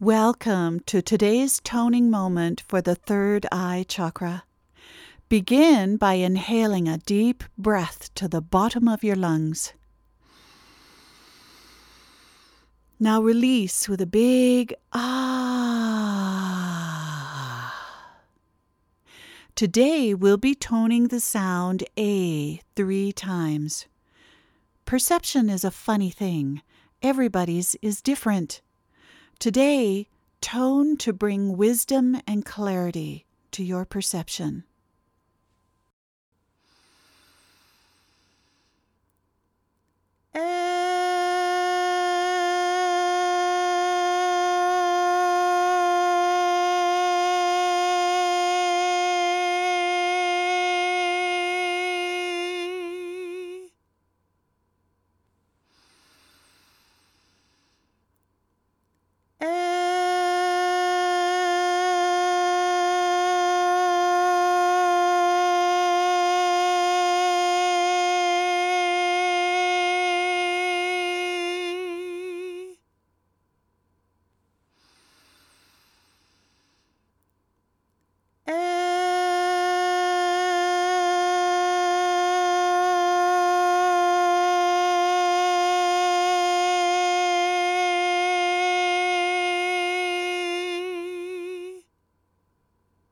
Welcome to today's toning moment for the third eye chakra. Begin by inhaling a deep breath to the bottom of your lungs. Now release with a big ah. Today we'll be toning the sound A 3 times. Perception is a funny thing. Everybody's is different. Today, tone to bring wisdom and clarity to your perception.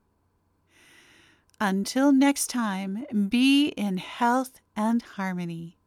Until next time, be in health and harmony.